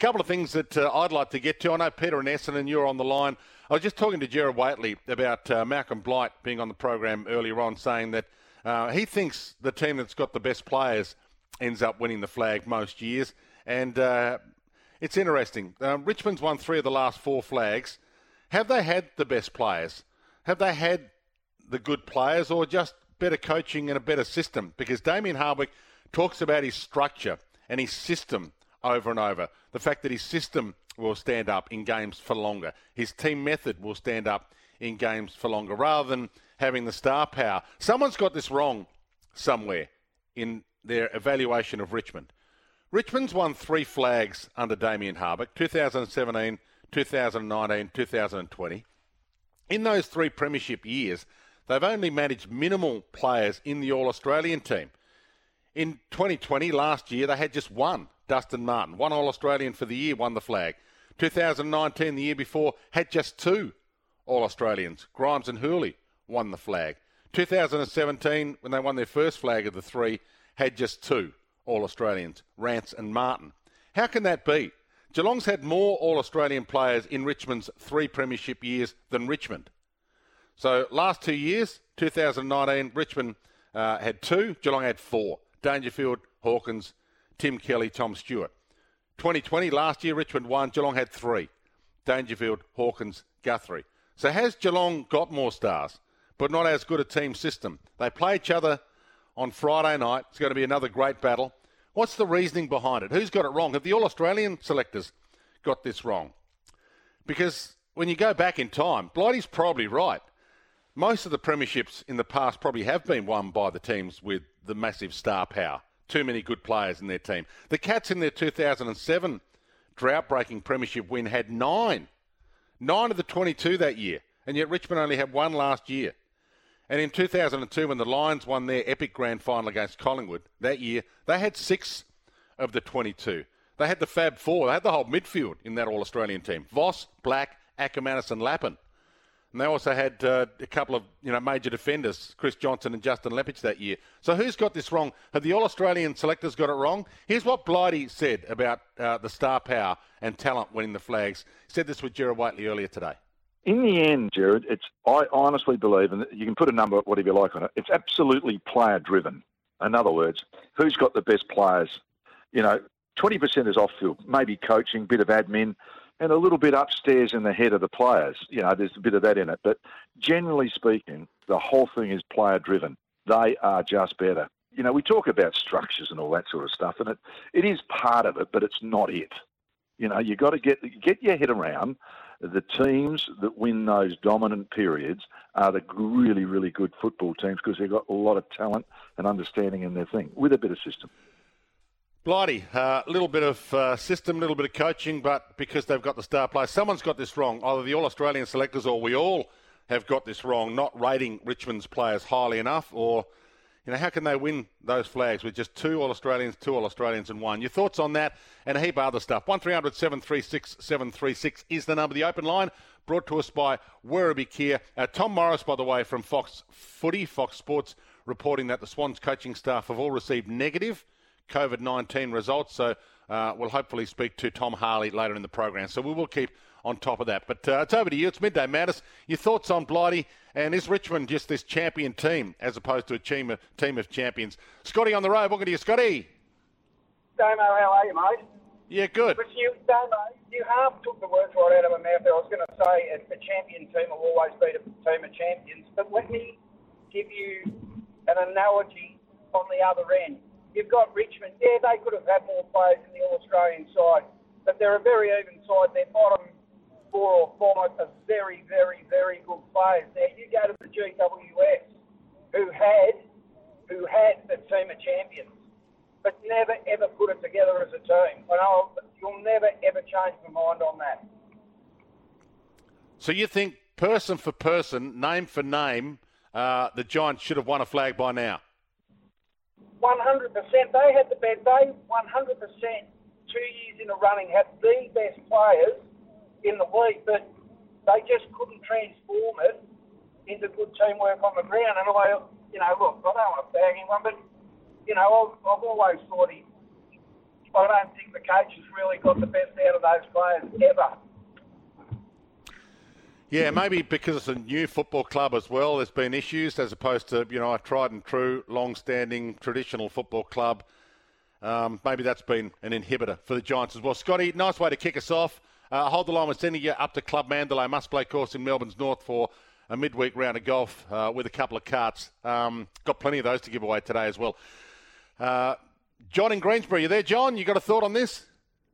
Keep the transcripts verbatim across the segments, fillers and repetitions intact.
couple of things that uh, I'd like to get to. I know Peter and Essendon, you're on the line. I was just talking to Gerard Whateley about uh, Malcolm Blight being on the program earlier on, saying that uh, he thinks the team that's got the best players ends up winning the flag most years. And uh, it's interesting. Um, Richmond's won three of the last four flags. Have they had the best players? Have they had the good players, or just better coaching and a better system? Because Damien Hardwick talks about his structure and his system over and over. The fact that his system will stand up in games for longer. His team method will stand up in games for longer, rather than having the star power. Someone's got this wrong somewhere in their evaluation of Richmond. Richmond's won three flags under Damien Hardwick, two thousand seventeen, two thousand nineteen, two thousand twenty. In those three premiership years, they've only managed minimal players in the All-Australian team. In twenty twenty, last year, they had just one, Dustin Martin. One All-Australian for the year, won the flag. two thousand nineteen, the year before, had just two All-Australians. Grimes and Hooley won the flag. two thousand seventeen, when they won their first flag of the three, had just two All-Australians, Rance and Martin. How can that be? Geelong's had more All-Australian players in Richmond's three premiership years than Richmond. So last two years, two thousand nineteen, Richmond uh, had two, Geelong had four. Dangerfield, Hawkins, Tim Kelly, Tom Stewart. twenty twenty, last year, Richmond won, Geelong had three. Dangerfield, Hawkins, Guthrie. So has Geelong got more stars, but not as good a team system? They play each other on Friday night. It's going to be another great battle. What's the reasoning behind it? Who's got it wrong? Have the All-Australian selectors got this wrong? Because when you go back in time, Blighty's probably right. Most of the premierships in the past probably have been won by the teams with the massive star power. Too many good players in their team. The Cats in their two thousand seven drought-breaking premiership win had nine. Nine of the twenty-two that year. And yet Richmond only had one last year. And in two thousand two, when the Lions won their epic grand final against Collingwood that year, they had six of the twenty-two. They had the Fab Four. They had the whole midfield in that All-Australian team. Voss, Black, Ackermanis and Lappin. And they also had uh, a couple of you know major defenders, Chris Johnson and Justin Lepage that year. So who's got this wrong? Have the All-Australian selectors got it wrong? Here's what Blighty said about uh, the star power and talent winning the flags. He said this with Gerard Whateley earlier today. In the end, Gerard, it's I honestly believe, and you can put a number, whatever you like on it, it's absolutely player-driven. In other words, who's got the best players? You know, twenty percent is off-field, maybe coaching, bit of admin, and a little bit upstairs in the head of the players. You know, there's a bit of that in it. But generally speaking, the whole thing is player-driven. They are just better. You know, we talk about structures and all that sort of stuff, and it, it is part of it, but it's not it. You know, you've got to get get your head around the teams that win those dominant periods are the really, really good football teams because they've got a lot of talent and understanding in their thing with a bit of system. Blighty, a uh, little bit of uh, system, a little bit of coaching, but because they've got the star players, someone's got this wrong. Either the All-Australian selectors or we all have got this wrong, not rating Richmond's players highly enough, or you know, how can they win those flags with just two All-Australians, two All-Australians and one? Your thoughts on that and a heap of other stuff. one three hundred seven three six seven three six is the number. The open line brought to us by Werribee Kia. Uh, Tom Morris, by the way, from Fox Footy, Fox Sports, reporting that the Swans coaching staff have all received negative COVID nineteen results. So uh, we'll hopefully speak to Tom Harley later in the program. So we will keep on top of that. But uh, it's over to you. It's Midday Madness. Your thoughts on Blighty, and is Richmond just this champion team as opposed to a team of, team of champions? Scotty on the road. Welcome to you, Scotty. Damo, how are you, mate? Yeah, good. But you, Damo, you half took the words right out of my mouth there. I was going to say a, a champion team will always beat a team of champions. But let me give you an analogy on the other end. You've got Richmond. Yeah, they could have had more players in the All-Australian side, but they're a very even side. Their bottom four or five are very, very, very good players. Now, you go to the G W S, who had, who had a team of champions, but never, ever put it together as a team. I know you'll never, ever change my mind on that. So you think person for person, name for name, uh, the Giants should have won a flag by now? one hundred percent. They had the best. They one hundred percent two years in a running had the best players in the league, but they just couldn't transform it into good teamwork on the ground. And I, you know, look, I don't want to bag anyone, but you know, I've, I've always thought he I don't think the coach has really got the best out of those players ever. Yeah, maybe because it's a new football club as well, there's been issues as opposed to, you know, a tried and true, long-standing, traditional football club. Um, maybe that's been an inhibitor for the Giants as well. Scotty, nice way to kick us off. Uh, hold the line. We're sending you up to Club Mandalay Must-Play Course in Melbourne's North for a midweek round of golf uh, with a couple of carts. Um, got plenty of those to give away today as well. Uh, John in Greensbury, you there, John? You got a thought on this?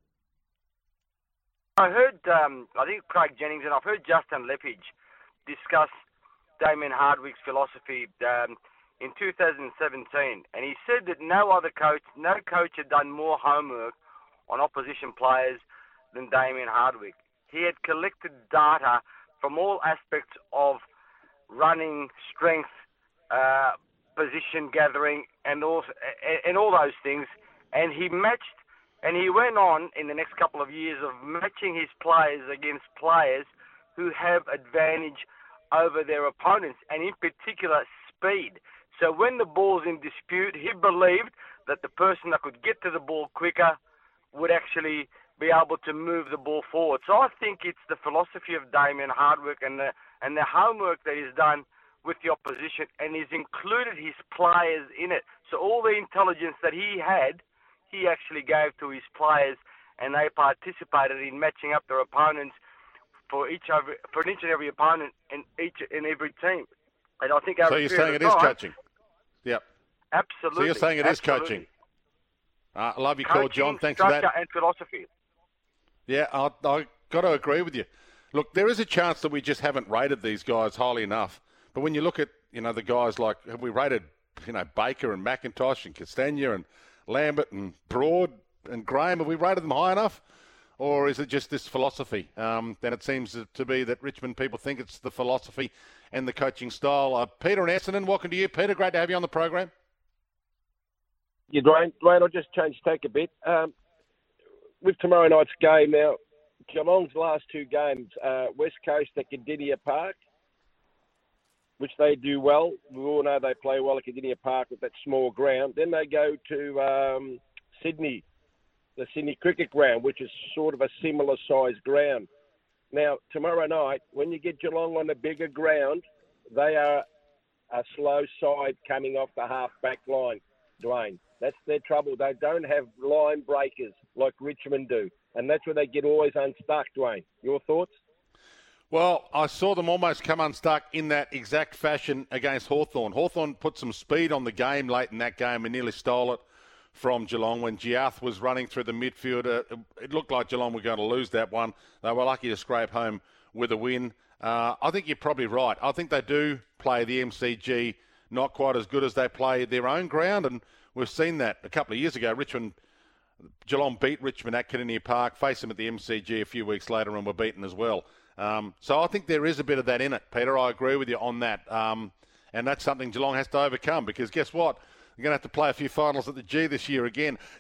I heard, um, I think Craig Jennings and I've heard Justin Leppage discuss Damien Hardwick's philosophy um, in two thousand seventeen, and he said that no other coach, no coach had done more homework on opposition players than Damien Hardwick. He had collected data from all aspects of running, strength, uh, position gathering, and all, and all those things, and he matched. And he went on in the next couple of years of matching his players against players who have advantage over their opponents, and in particular, speed. So when the ball's in dispute, he believed that the person that could get to the ball quicker would actually be able to move the ball forward. So I think it's the philosophy of Damien Hardwick and the, and the homework that he's done with the opposition, and he's included his players in it. So all the intelligence that he had, he actually gave to his players, and they participated in matching up their opponents for each every, for each and every opponent in each in every team. And I think so you're saying it is time, coaching? Yep. Absolutely. So you're saying it absolutely. is coaching? Uh, I love your coaching, call, John. Thanks for that. Structure and philosophy. Yeah, I I got to agree with you. Look, there is a chance that we just haven't rated these guys highly enough. But when you look at, you know, the guys like, have we rated, you know, Baker and McIntosh and Castagna and Lambert and Broad and Graham, have we rated them high enough? Or is it just this philosophy? Um, then it seems to be that Richmond people think it's the philosophy and the coaching style. Uh, Peter and Essendon, welcome to you. Peter, great to have you on the program. Yeah, Dwayne, Dwayne I'll just change tack a bit. Um, with tomorrow night's game now, Geelong's last two games, uh, West Coast at Cardinia Park, which they do well. We all know they play well at Cardinia Park with that small ground. Then they go to um, Sydney, the Sydney Cricket Ground, which is sort of a similar sized ground. Now, tomorrow night, when you get Geelong on a bigger ground, they are a slow side coming off the half-back line, Dwayne. That's their trouble. They don't have line breakers like Richmond do. And that's where they get always unstuck, Dwayne. Your thoughts? Well, I saw them almost come unstuck in that exact fashion against Hawthorn. Hawthorn put some speed on the game late in that game and nearly stole it from Geelong when Giath was running through the midfield. Uh, it looked like Geelong were going to lose that one. They were lucky to scrape home with a win. Uh, I think you're probably right. I think they do play the M C G not quite as good as they play their own ground, and we've seen that a couple of years ago. Richmond, Geelong beat Richmond at Cardinia Park, faced them at the M C G a few weeks later and were beaten as well. Um, so I think there is a bit of that in it, Peter. I agree with you on that. Um, and that's something Geelong has to overcome because guess what? They're going to have to play a few finals at the G this year again.